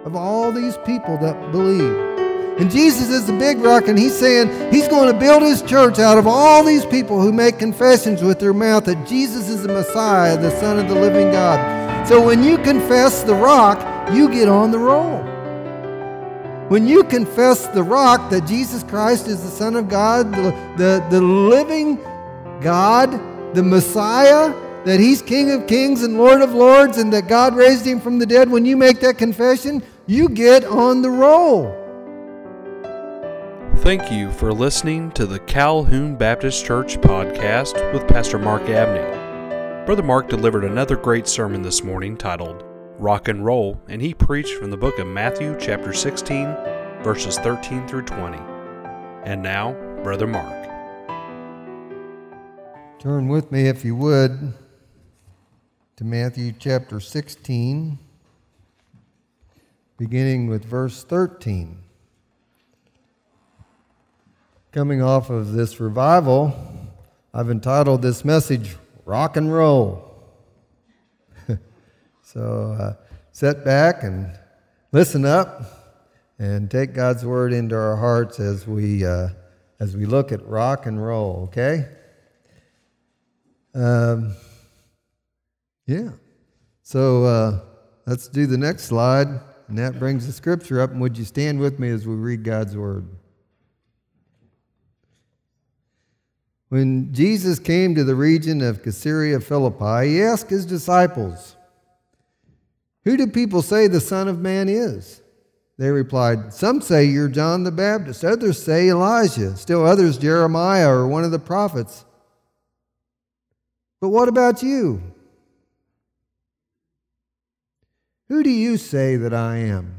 of all these people that believe. And Jesus is the big rock, and he's saying he's going to build his church out of all these people who make confessions with their mouth that Jesus is the Messiah, the Son of the living God. So when you confess the rock, you get on the roll. When you confess the rock that Jesus Christ is the Son of God, the living God, the Messiah, that he's King of Kings and Lord of Lords, and that God raised him from the dead, when you make that confession, you get on the roll. Thank you for listening to the Calhoun Baptist Church podcast with Pastor Mark Abney. Brother Mark delivered another great sermon this morning titled Rock and Roll, and he preached from the book of Matthew chapter 16, verses 13 through 20. And now, Brother Mark. Turn with me, if you would, to Matthew chapter 16, beginning with verse 13. Coming off of this revival, I've entitled this message, Rock and Roll. So sit back and listen up and take God's word into our hearts as we look at rock and roll, okay? So let's do the next slide, and that brings the scripture up. And would you stand with me as we read God's word? When Jesus came to the region of Caesarea Philippi, he asked his disciples, "Who do people say the Son of Man is?" They replied, "Some say you're John the Baptist, others say Elijah, still others Jeremiah or one of the prophets. But what about you? Who do you say that I am?"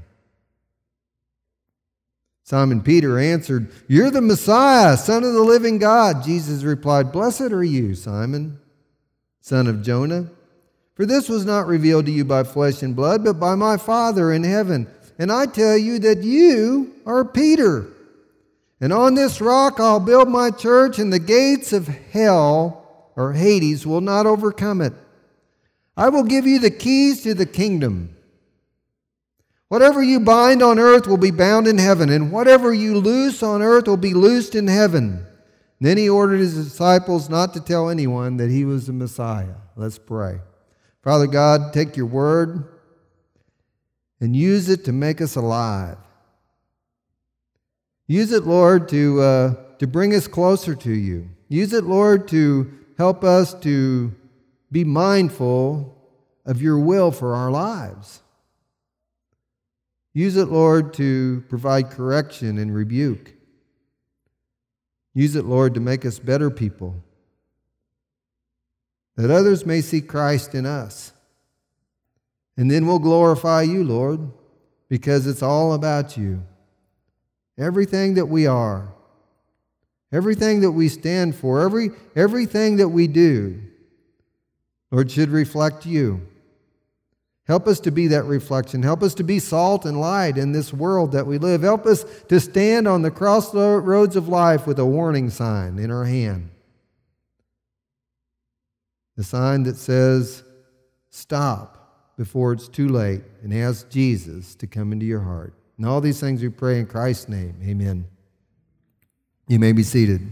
Simon Peter answered, "You're the Messiah, Son of the living God." Jesus replied, "Blessed are you, Simon, son of Jonah. For this was not revealed to you by flesh and blood, but by my Father in heaven. And I tell you that you are Peter. And on this rock I'll build my church, and the gates of hell, or Hades, will not overcome it. I will give you the keys to the kingdom. Whatever you bind on earth will be bound in heaven, and whatever you loose on earth will be loosed in heaven." Then he ordered his disciples not to tell anyone that he was the Messiah. Let's pray. Father God, take your word and use it to make us alive. Use it, Lord, to bring us closer to you. Use it, Lord, to help us to be mindful of your will for our lives. Use it, Lord, to provide correction and rebuke. Use it, Lord, to make us better people, that others may see Christ in us. And then we'll glorify you, Lord, because it's all about you. Everything that we are, everything that we stand for, everything that we do, Lord, should reflect you. Help us to be that reflection. Help us to be salt and light in this world that we live. Help us to stand on the crossroads of life with a warning sign in our hand. The sign that says, stop before it's too late, and ask Jesus to come into your heart. And all these things we pray in Christ's name. Amen. You may be seated.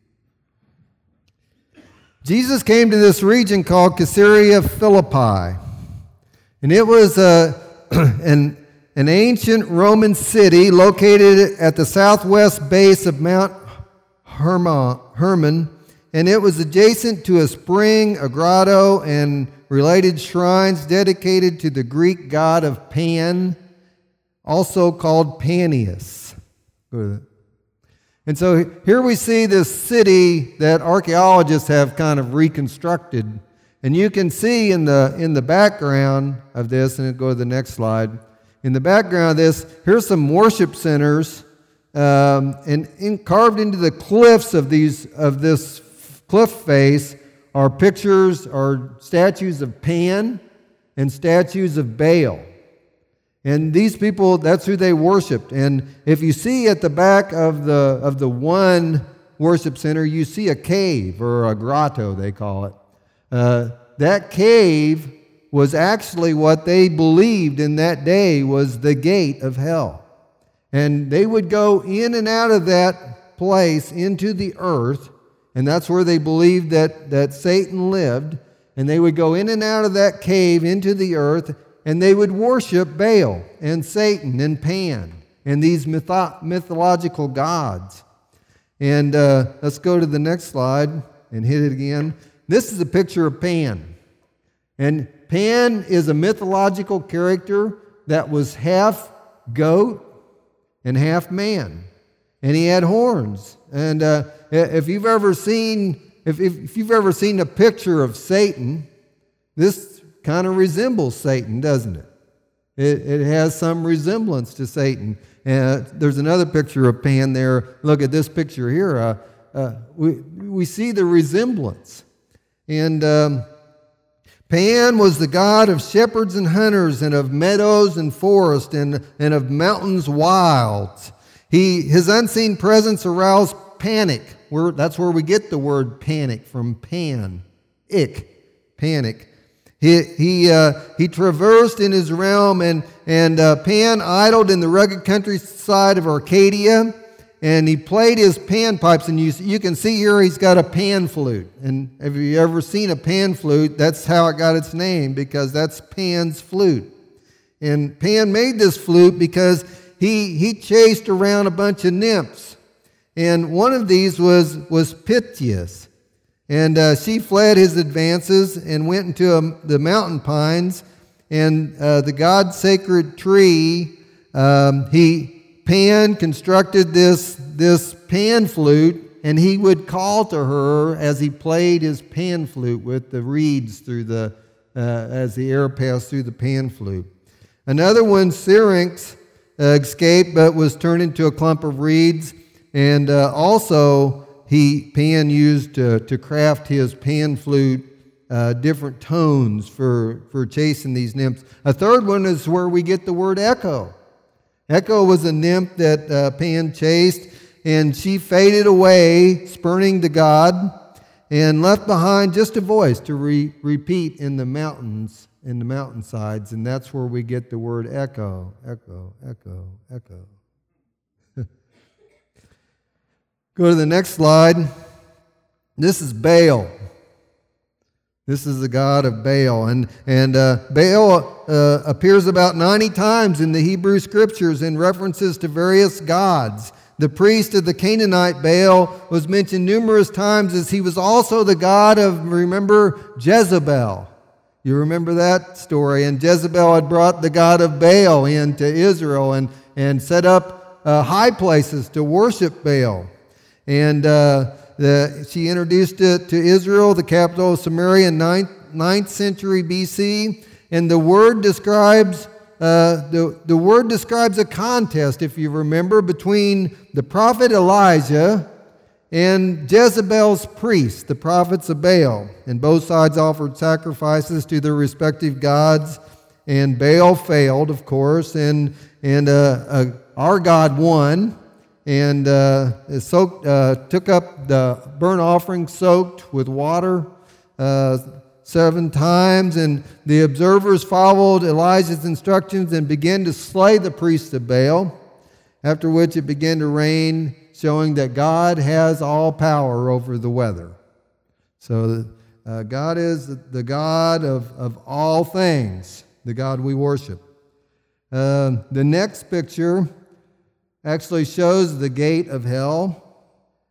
Jesus came to this region called Caesarea Philippi. And it was an ancient Roman city located at the southwest base of Mount Hermon, and it was adjacent to a spring, a grotto, and related shrines dedicated to the Greek god of Pan, also called Panias. And so here we see this city that archaeologists have kind of reconstructed. And you can see in the background of this, and go to the next slide. In the background of this, here's some worship centers, and carved into the cliffs of this cliff face are pictures or statues of Pan and statues of Baal. And these people, that's who they worshiped. And if you see at the back of the one worship center, you see a cave or a grotto, they call it. That cave was actually what they believed in that day was the gate of hell. And they would go in and out of that place into the earth, and that's where they believed that Satan lived. And they would go in and out of that cave into the earth, and they would worship Baal and Satan and Pan and these mythological gods. And let's go to the next slide and hit it again. This is a picture of Pan. And Pan is a mythological character that was half goat and half man. And he had horns. And if you've ever seen a picture of Satan, this kind of resembles Satan, doesn't it? It has some resemblance to Satan. There's another picture of Pan there. Look at this picture here. We see the resemblance. And Pan was the god of shepherds and hunters, and of meadows and forests, and of mountains wilds. His unseen presence aroused panic. That's where we get the word panic from, panic. He traversed in his realm, and Pan idled in the rugged countryside of Arcadia, and he played his panpipes. And you can see here he's got a pan flute. And have you ever seen a pan flute? That's how it got its name, because that's Pan's flute. And Pan made this flute because he chased around a bunch of nymphs. And one of these was Pythias. And she fled his advances and went into the mountain pines. And the god's sacred tree, Pan constructed this pan flute, and he would call to her as he played his pan flute with the reeds through as the air passed through the pan flute. Another one, Syrinx, escaped but was turned into a clump of reeds, and also Pan used to craft his pan flute different tones for chasing these nymphs. A third one is where we get the word Echo. Echo was a nymph that Pan chased, and she faded away, spurning the god, and left behind just a voice to repeat in the mountains, in the mountainsides, and that's where we get the word echo, echo, echo, echo. Go to the next slide. This is Baal. This is the god of Baal. And Baal appears about 90 times in the Hebrew Scriptures in references to various gods. The priest of the Canaanite Baal was mentioned numerous times, as he was also the god of, remember, Jezebel. You remember that story? And Jezebel had brought the god of Baal into Israel and set up high places to worship Baal. And she introduced it to Israel, the capital of Samaria, in 9th century BC. And the word describes a contest, if you remember, between the prophet Elijah and Jezebel's priests, the prophets of Baal. And both sides offered sacrifices to their respective gods. And Baal failed, of course, and our God won. And took up the burnt offering soaked with water 7 times. And the observers followed Elijah's instructions and began to slay the priests of Baal, after which it began to rain, showing that God has all power over the weather. So God is the God of all things, the God we worship. The next picture actually shows the gate of hell.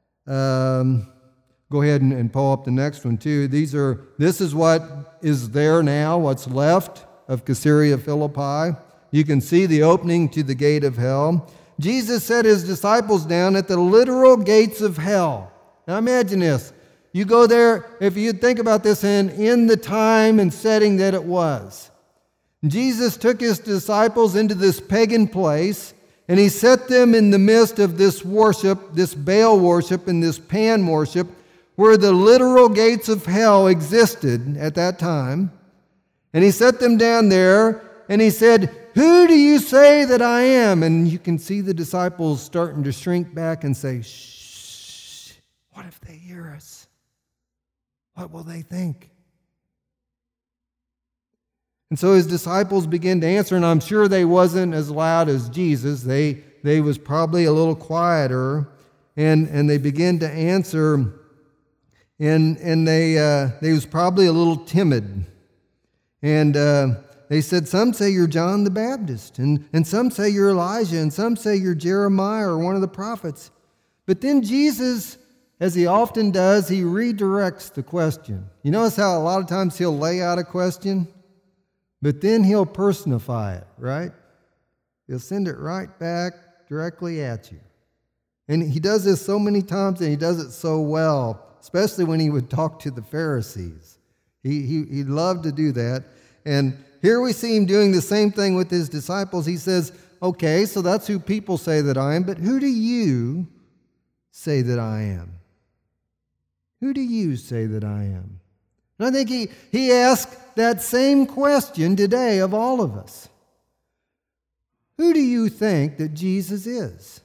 Go ahead and pull up the next one too. This is what is there now, what's left of Caesarea Philippi. You can see the opening to the gate of hell. Jesus set his disciples down at the literal gates of hell. Now imagine this. You go there, if you think about this in the time and setting that it was. Jesus took his disciples into this pagan place, and he set them in the midst of this worship, this Baal worship and this Pan worship, where the literal gates of hell existed at that time. And he set them down there, and he said, "Who do you say that I am?" And you can see the disciples starting to shrink back and say, "Shh, what if they hear us? What will they think?" And so his disciples begin to answer, and I'm sure they wasn't as loud as Jesus. They was probably a little quieter, and they begin to answer, and they was probably a little timid. And they said, some say you're John the Baptist, and some say you're Elijah, and some say you're Jeremiah or one of the prophets. But then Jesus, as he often does, he redirects the question. You notice how a lot of times he'll lay out a question, but then he'll personify it, right? He'll send it right back directly at you. And he does this so many times, and he does it so well, especially when he would talk to the Pharisees. He loved to do that. And here we see him doing the same thing with his disciples. He says, okay, so that's who people say that I am, but who do you say that I am? Who do you say that I am? And I think he asked that same question today of all of us. Who do you think that Jesus is?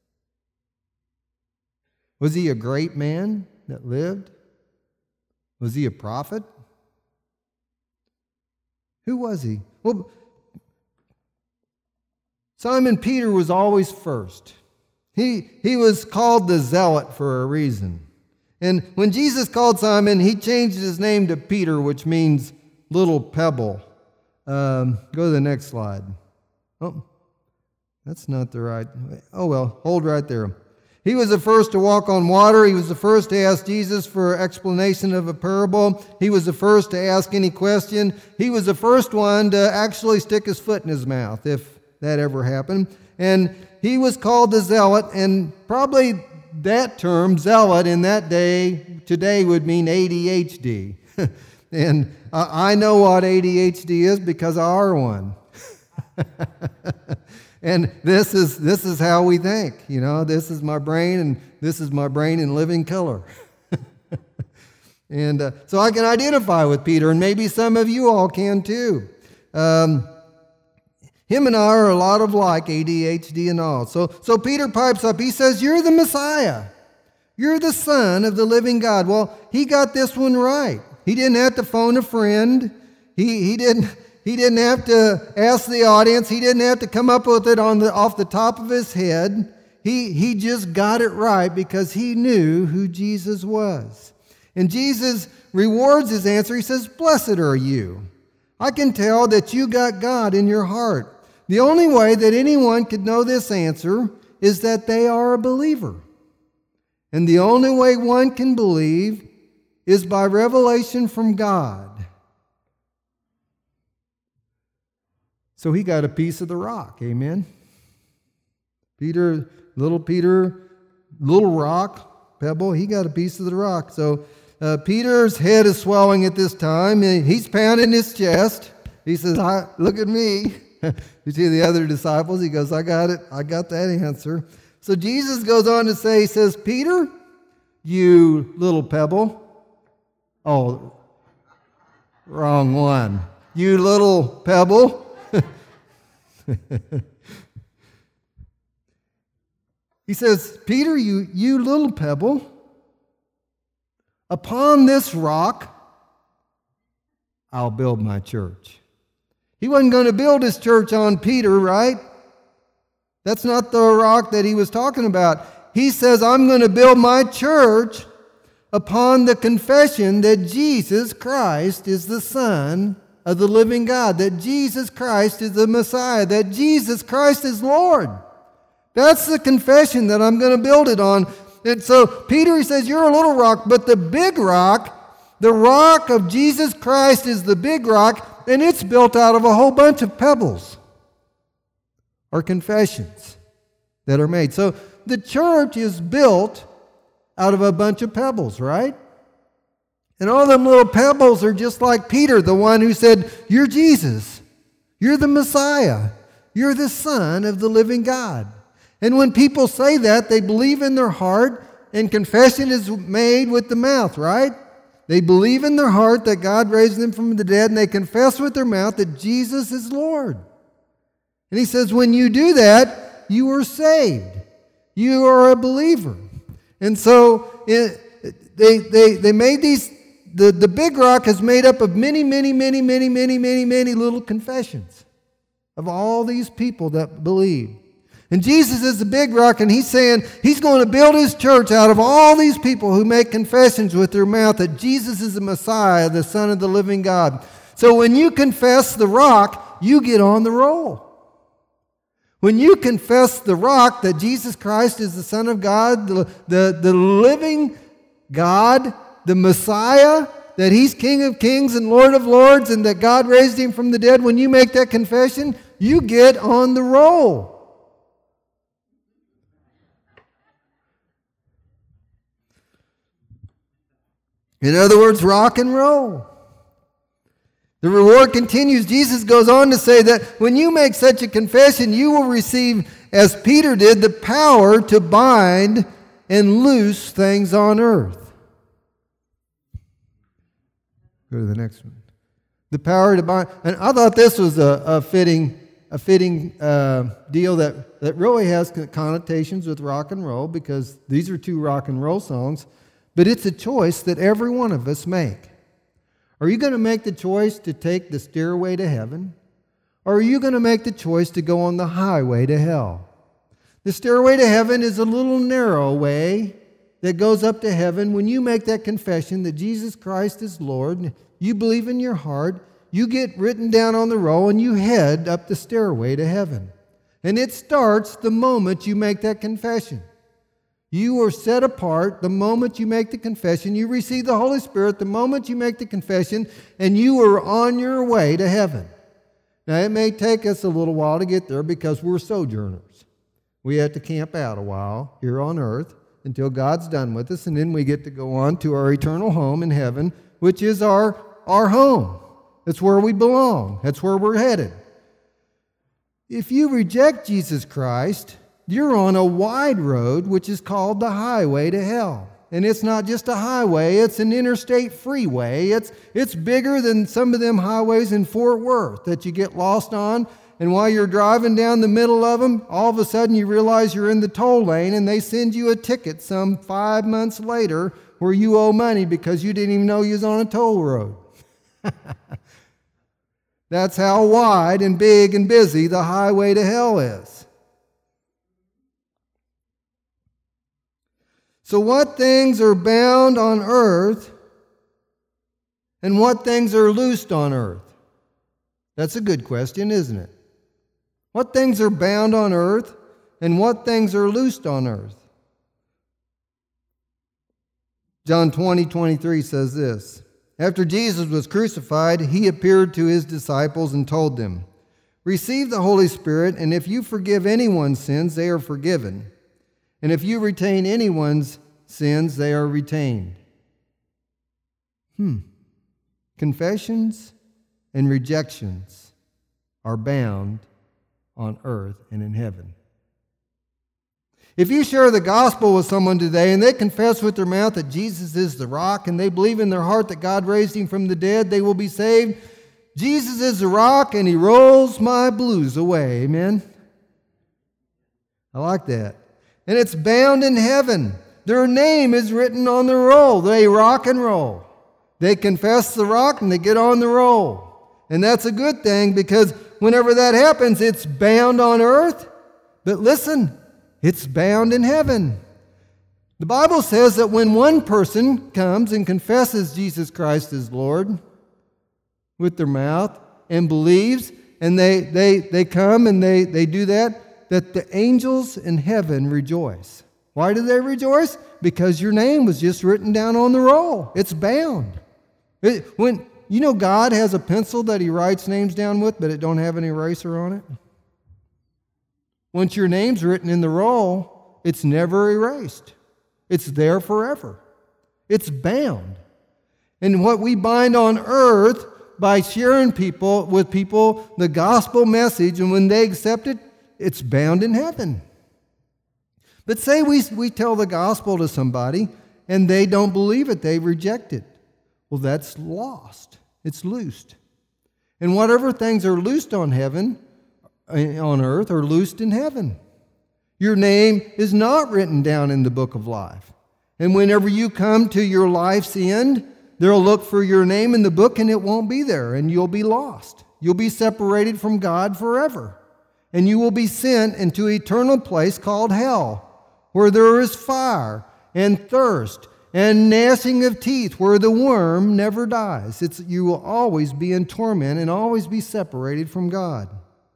Was he a great man that lived? Was he a prophet? Who was he? Well, Simon Peter was always first. He was called the Zealot for a reason. And when Jesus called Simon, he changed his name to Peter, which means little pebble. Go to the next slide. Oh, that's not the right. Oh, well, hold right there. He was the first to walk on water. He was the first to ask Jesus for explanation of a parable. He was the first to ask any question. He was the first one to actually stick his foot in his mouth, if that ever happened. And he was called the Zealot, and probably that term, zealot, in that day, today would mean ADHD. And I know what ADHD is because I are one. And this is how we think. You know, this is my brain, and this is my brain in living color. And so I can identify with Peter, and maybe some of you all can too. Him and I are a lot of like, ADHD and all. So Peter pipes up. He says, you're the Messiah. You're the Son of the living God. Well, he got this one right. He didn't have to phone a friend. He didn't have to ask the audience. He didn't have to come up with it off the top of his head. He just got it right because he knew who Jesus was. And Jesus rewards his answer. He says, blessed are you. I can tell that you got God in your heart. The only way that anyone could know this answer is that they are a believer. And the only way one can believe is by revelation from God. So he got a piece of the rock, amen? Peter, little rock, pebble, he got a piece of the rock. So Peter's head is swelling at this time, and he's pounding his chest. He says, look at me. You see the other disciples, he goes, I got it. I got that answer. So Jesus goes on to say, he says, Peter, you little pebble. Oh, wrong one. You little pebble. He says, Peter, you little pebble, upon this rock, I'll build my church. He wasn't going to build his church on Peter, right? That's not the rock that he was talking about. He says, I'm going to build my church upon the confession that Jesus Christ is the Son of the living God, that Jesus Christ is the Messiah, that Jesus Christ is Lord. That's the confession that I'm going to build it on. And so Peter, he says, you're a little rock, but the big rock, the rock of Jesus Christ is the big rock, and it's built out of a whole bunch of pebbles or confessions that are made. So the church is built out of a bunch of pebbles, right? And all them little pebbles are just like Peter, the one who said, you're Jesus. You're the Messiah. You're the Son of the living God. And when people say that, they believe in their heart, and confession is made with the mouth, right? They believe in their heart that God raised them from the dead, and they confess with their mouth that Jesus is Lord. And he says, when you do that, you are saved. You are a believer. And so they made the big rock is made up of many little confessions of all these people that believe. And Jesus is the big rock, and he's saying he's going to build his church out of all these people who make confessions with their mouth that Jesus is the Messiah, the Son of the living God. So when you confess the rock, you get on the roll. When you confess the rock that Jesus Christ is the Son of God, the living God, the Messiah, that he's King of kings and Lord of lords, and that God raised him from the dead, when you make that confession, you get on the roll. In other words, rock and roll. The reward continues. Jesus goes on to say that when you make such a confession, you will receive, as Peter did, the power to bind and loose things on earth. Go to the next one. The power to bind. And I thought this was a fitting deal that really has connotations with rock and roll, because these are two rock and roll songs. But it's a choice that every one of us make. Are you going to make the choice to take the stairway to heaven? Or are you going to make the choice to go on the highway to hell? The stairway to heaven is a little narrow way that goes up to heaven. When you make that confession that Jesus Christ is Lord, you believe in your heart, you get written down on the roll, and you head up the stairway to heaven. And it starts the moment you make that confession. You are set apart the moment you make the confession. You receive the Holy Spirit the moment you make the confession, and you are on your way to heaven. Now, it may take us a little while to get there because we're sojourners. We have to camp out a while here on earth until God's done with us, and then we get to go on to our eternal home in heaven, which is our home. That's where we belong. That's where we're headed. If you reject Jesus Christ, you're on a wide road, which is called the highway to hell. And it's not just a highway, it's an interstate freeway. It's bigger than some of them highways in Fort Worth that you get lost on. And while you're driving down the middle of them, all of a sudden you realize you're in the toll lane, and they send you a ticket some 5 months later where you owe money because you didn't even know you was on a toll road. That's how wide and big and busy the highway to hell is. So what things are bound on earth and what things are loosed on earth? That's a good question, isn't it? What things are bound on earth and what things are loosed on earth? John 20:23 says this. After Jesus was crucified, he appeared to his disciples and told them, "Receive the Holy Spirit, and if you forgive anyone's sins, they are forgiven. And if you retain anyone's sins, they are retained." Confessions and rejections are bound on earth and in heaven. If you share the gospel with someone today and they confess with their mouth that Jesus is the rock, and they believe in their heart that God raised him from the dead, they will be saved. Jesus is the rock, and he rolls my blues away. Amen? I like that. And it's bound in heaven. Their name is written on the roll. They rock and roll. They confess the rock and they get on the roll. And that's a good thing, because whenever that happens, it's bound on earth. But listen, it's bound in heaven. The Bible says that when one person comes and confesses Jesus Christ as Lord with their mouth and believes, and they come and they do that the angels in heaven rejoice. Why do they rejoice? Because your name was just written down on the roll. It's bound. When you know God has a pencil that he writes names down with, but it don't have an eraser on it? Once your name's written in the roll, it's never erased. It's there forever. It's bound. And what we bind on earth by sharing with people the gospel message, and when they accept it, it's bound in heaven. But say we tell the gospel to somebody and they don't believe it, they reject it. Well, that's lost. It's loosed. And whatever things are loosed on earth are loosed in heaven. Your name is not written down in the book of life. And whenever you come to your life's end, They'll look for your name in the book and it won't be there, and you'll be lost. You'll be separated from God forever, and you will be sent into an eternal place called hell, where there is fire and thirst and gnashing of teeth, where the worm never dies. You will always be in torment and always be separated from God.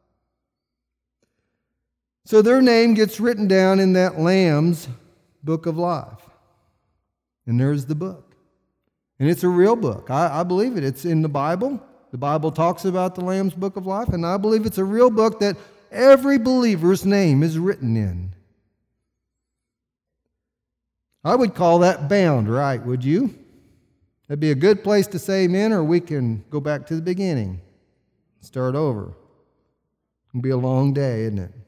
So their name gets written down in that Lamb's book of life. And there's the book. And it's a real book. I believe it. It's in the Bible. The Bible talks about the Lamb's book of life, and I believe it's a real book that every believer's name is written in. I would call that bound, right? Would you? That'd be a good place to say amen, or we can go back to the beginning. Start over. It'll be a long day, isn't it?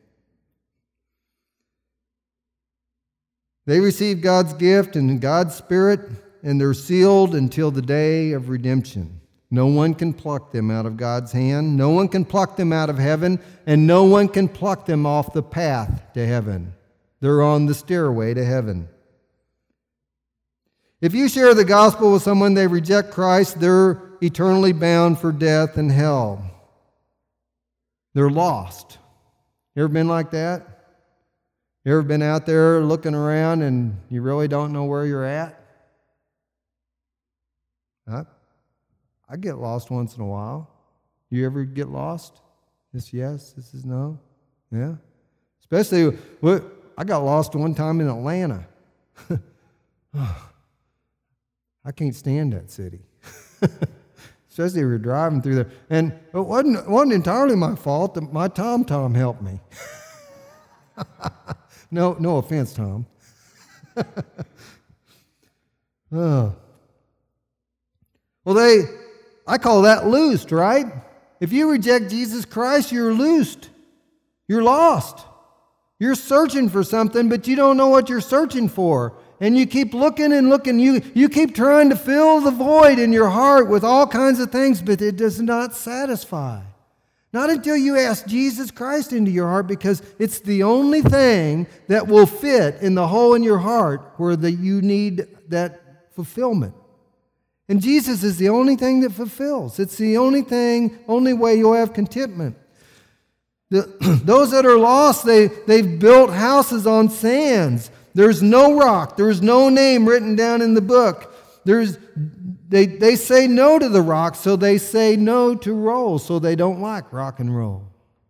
They receive God's gift and God's Spirit, and they're sealed until the day of redemption. No one can pluck them out of God's hand. No one can pluck them out of heaven, and no one can pluck them off the path to heaven. They're on the stairway to heaven. If you share the gospel with someone, they reject Christ, they're eternally bound for death and hell. They're lost. You ever been like that? You ever been out there looking around and you really don't know where you're at? I get lost once in a while. You ever get lost? This yes, this is no. Yeah. Especially, I got lost one time in Atlanta. I can't stand that city. Especially if you're driving through there. And it wasn't entirely my fault. My Tom helped me. No offense, Tom. Oh. Well, I call that loosed, right? If you reject Jesus Christ, you're loosed. You're lost. You're searching for something, but you don't know what you're searching for. And you keep looking and looking. You keep trying to fill the void in your heart with all kinds of things, but it does not satisfy. Not until you ask Jesus Christ into your heart, because it's the only thing that will fit in the hole in your heart where you need that fulfillment. And Jesus is the only thing that fulfills. It's the only way you'll have contentment. Those that are lost, they've built houses on sands. There's no rock. There's no name written down in the book. They say no to the rock, so they say no to roll, so they don't like rock and roll.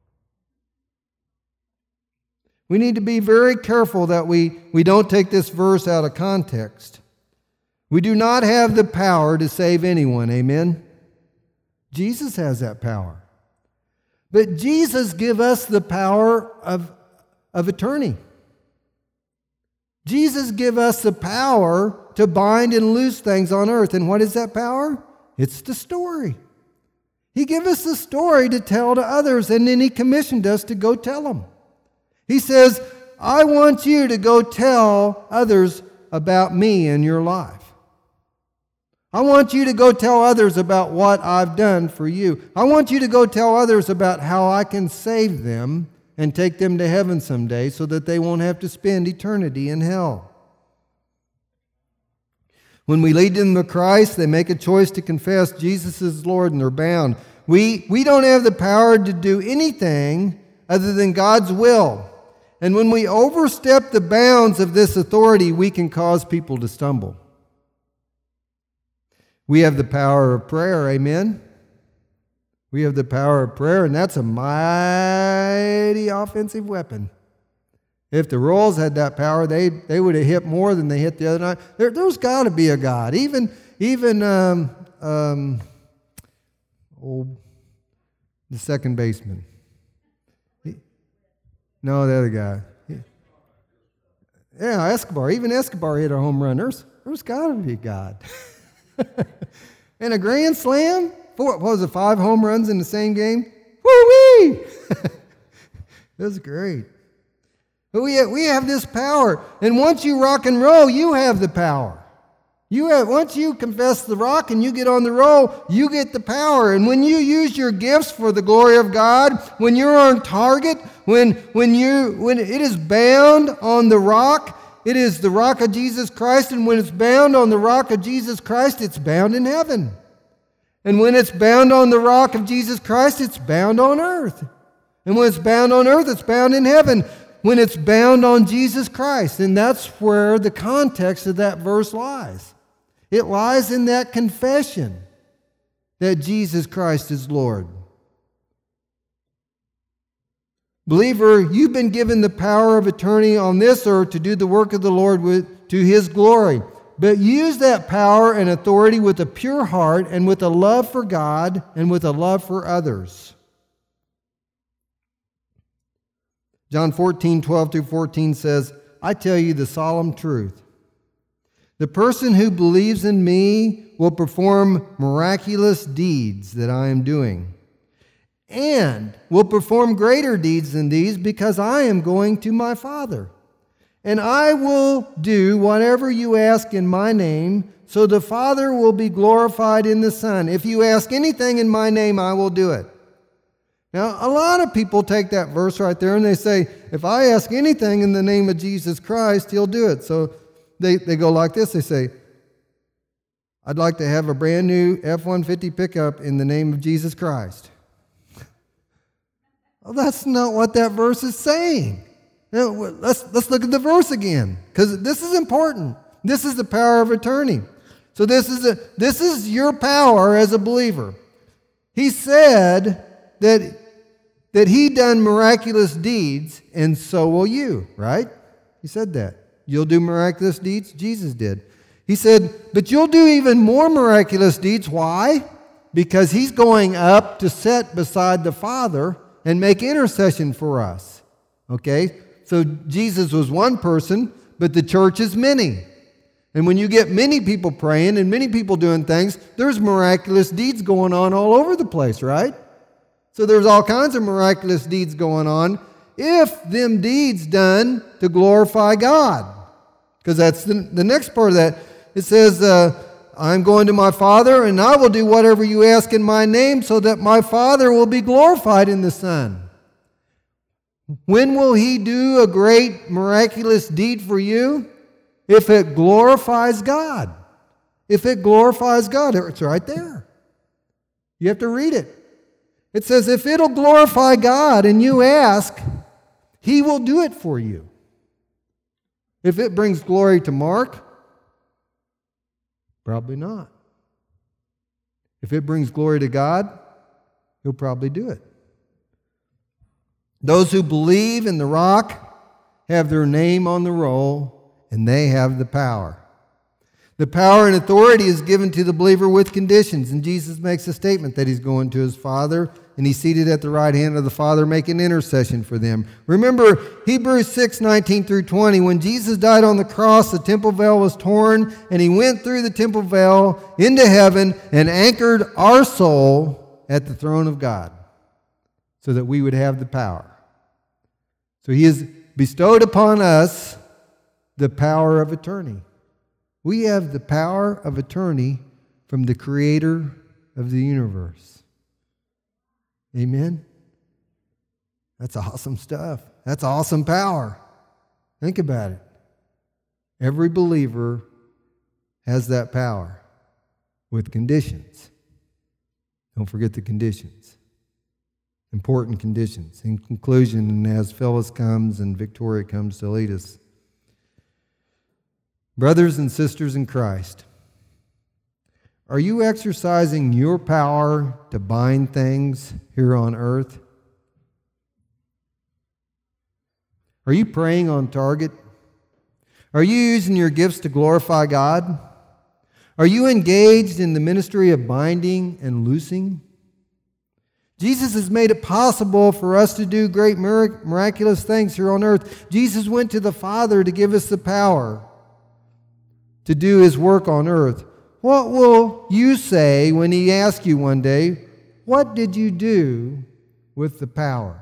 We need to be very careful that we don't take this verse out of context. We do not have the power to save anyone, amen? Jesus has that power. But Jesus gives us the power of attorney. Jesus gives us the power to bind and loose things on earth. And what is that power? It's the story. He gave us the story to tell to others, and then He commissioned us to go tell them. He says, I want you to go tell others about me in your life. I want you to go tell others about what I've done for you. I want you to go tell others about how I can save them and take them to heaven someday so that they won't have to spend eternity in hell. When we lead them to Christ, they make a choice to confess Jesus is Lord, and they're bound. We don't have the power to do anything other than God's will. And when we overstep the bounds of this authority, we can cause people to stumble. We have the power of prayer, amen? We have the power of prayer, and that's a mighty offensive weapon. If the Royals had that power, they would have hit more than they hit the other night. There's got to be a God. Even the second baseman. No, the other guy. Yeah, Escobar. Even Escobar hit a home run. There's got to be a God. And a grand slam? What was it, 5 home runs in the same game? Woo-wee! That's great. But we have this power. And once you rock and roll, you have the power. Once you confess the rock and you get on the roll, you get the power. And when you use your gifts for the glory of God, when you're on target, when it is bound on the rock, It is the rock of Jesus Christ, and when it's bound on the rock of Jesus Christ, it's bound in heaven. And when it's bound on the rock of Jesus Christ, it's bound on earth. And when it's bound on earth, it's bound in heaven. When it's bound on Jesus Christ. And that's where the context of that verse lies. It lies in that confession that Jesus Christ is Lord. Believer, you've been given the power of attorney on this earth to do the work of the Lord to His glory. But use that power and authority with a pure heart and with a love for God and with a love for others. John 14:12-14 says, I tell you the solemn truth. The person who believes in me will perform miraculous deeds that I am doing, and will perform greater deeds than these, because I am going to my Father. And I will do whatever you ask in my name, so the Father will be glorified in the Son. If you ask anything in my name, I will do it. Now, a lot of people take that verse right there and they say, if I ask anything in the name of Jesus Christ, He'll do it. So they go like this. They say, I'd like to have a brand new F-150 pickup in the name of Jesus Christ. Well, that's not what that verse is saying. Now, let's look at the verse again, because this is important. This is the power of attorney. So this is your power as a believer. He said that He done miraculous deeds, and so will you, right? He said that. You'll do miraculous deeds? Jesus did. He said, but you'll do even more miraculous deeds. Why? Because He's going up to sit beside the Father and make intercession for us. Okay? So Jesus was one person, but the church is many. And when you get many people praying and many people doing things, there's miraculous deeds going on all over the place, right? So there's all kinds of miraculous deeds going on if them deeds done to glorify God. Because that's the next part of that. It says, I'm going to my Father, and I will do whatever you ask in my name, so that my Father will be glorified in the Son. When will He do a great miraculous deed for you? If it glorifies God. If it glorifies God. It's right there. You have to read it. It says, if it'll glorify God and you ask, He will do it for you. If it brings glory to Mark, probably not. If it brings glory to God, He'll probably do it. Those who believe in the rock have their name on the roll, and they have the power. The power and authority is given to the believer with conditions, and Jesus makes a statement that He's going to His Father, and He's seated at the right hand of the Father making intercession for them. Remember Hebrews 6:19-20, when Jesus died on the cross, the temple veil was torn, and He went through the temple veil into heaven and anchored our soul at the throne of God so that we would have the power. So He has bestowed upon us the power of attorney. We have the power of attorney from the Creator of the universe. Amen? That's awesome stuff. That's awesome power. Think about it. Every believer has that power with conditions. Don't forget the conditions. Important conditions. In conclusion, and as Phyllis comes and Victoria comes to lead us, brothers and sisters in Christ, are you exercising your power to bind things here on earth? Are you praying on target? Are you using your gifts to glorify God? Are you engaged in the ministry of binding and loosing? Jesus has made it possible for us to do great miraculous things here on earth. Jesus went to the Father to give us the power to do His work on earth. What will you say when He asks you one day, what did you do with the power?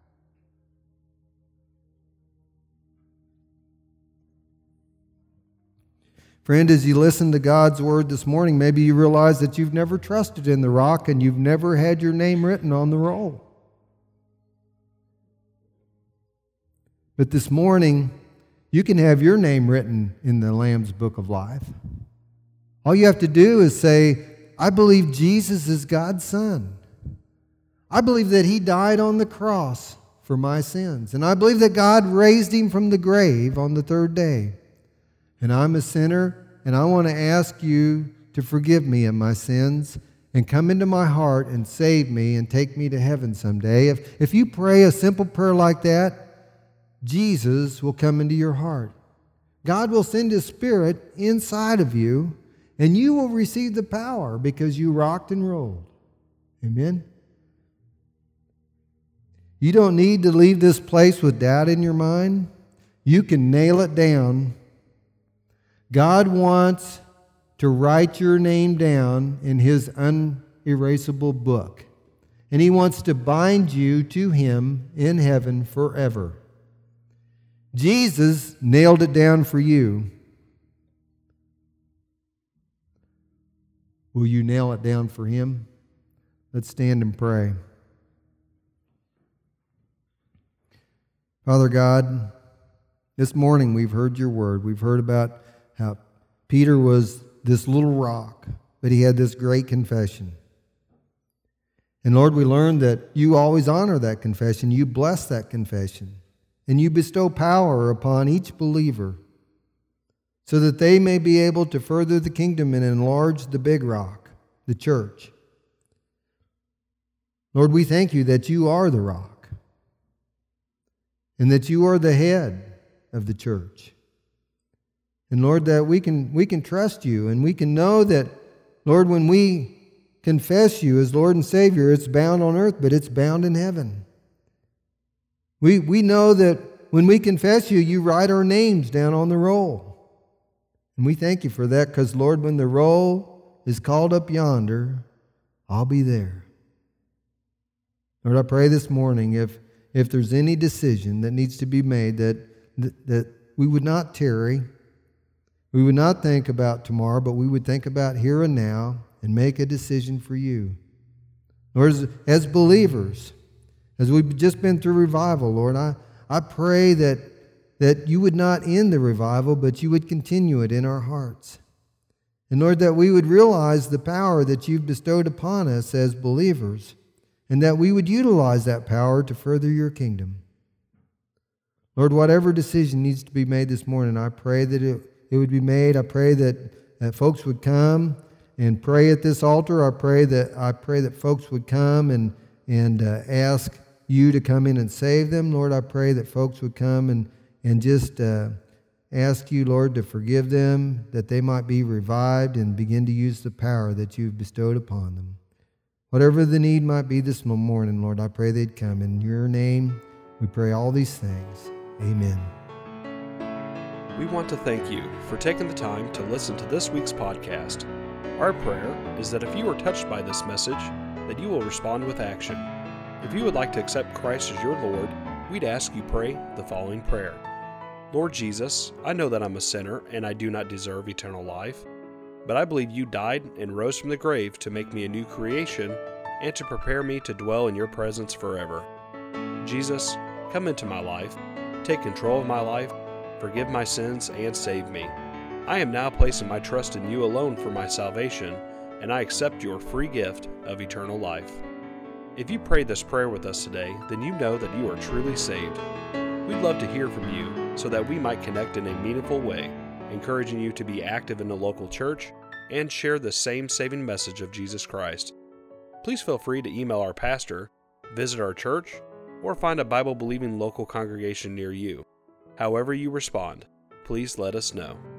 Friend, as you listen to God's Word this morning, maybe you realize that you've never trusted in the rock and you've never had your name written on the roll. But this morning, you can have your name written in the Lamb's Book of Life. All you have to do is say, I believe Jesus is God's Son. I believe that He died on the cross for my sins. And I believe that God raised Him from the grave on the third day. And I'm a sinner, and I want to ask you to forgive me of my sins and come into my heart and save me and take me to heaven someday. If you pray a simple prayer like that, Jesus will come into your heart. God will send His Spirit inside of you, and you will receive the power because you rocked and rolled. Amen? You don't need to leave this place with doubt in your mind. You can nail it down. God wants to write your name down in His unerasable book. And He wants to bind you to Him in heaven forever. Jesus nailed it down for you. Will you nail it down for Him? Let's stand and pray. Father God, this morning we've heard your word. We've heard about how Peter was this little rock, but he had this great confession. And Lord, we learned that you always honor that confession. You bless that confession. And you bestow power upon each believer so that they may be able to further the kingdom and enlarge the big rock, the church. Lord, we thank you that you are the rock and that you are the head of the church. And Lord, that we can trust you, and we can know that, Lord, when we confess you as Lord and Savior, it's bound on earth, but it's bound in heaven. We know that when we confess you, you write our names down on the roll. And we thank you for that because, Lord, when the roll is called up yonder, I'll be there. Lord, I pray this morning if there's any decision that needs to be made, that we would not tarry. We would not think about tomorrow, but we would think about here and now and make a decision for you. Lord, as believers, as we've just been through revival, Lord, I pray that you would not end the revival, but you would continue it in our hearts. And Lord, that we would realize the power that you've bestowed upon us as believers, and that we would utilize that power to further your kingdom. Lord, whatever decision needs to be made this morning, I pray that it would be made. I pray that folks would come and pray at this altar. I pray that folks would come and ask you to come in and save them. Lord, I pray that folks would come and just ask you, Lord, to forgive them, that they might be revived and begin to use the power that you've bestowed upon them. Whatever the need might be this morning, Lord, I pray they'd come. In your name, we pray all these things. Amen. We want to thank you for taking the time to listen to this week's podcast. Our prayer is that if you are touched by this message, that you will respond with action. If you would like to accept Christ as your Lord, we'd ask you pray the following prayer. Lord Jesus, I know that I'm a sinner and I do not deserve eternal life, but I believe you died and rose from the grave to make me a new creation and to prepare me to dwell in your presence forever. Jesus, come into my life, take control of my life, forgive my sins, and save me. I am now placing my trust in you alone for my salvation, and I accept your free gift of eternal life. If you prayed this prayer with us today, then you know that you are truly saved. We'd love to hear from you so that we might connect in a meaningful way, encouraging you to be active in the local church and share the same saving message of Jesus Christ. Please feel free to email our pastor, visit our church, or find a Bible-believing local congregation near you. However you respond, please let us know.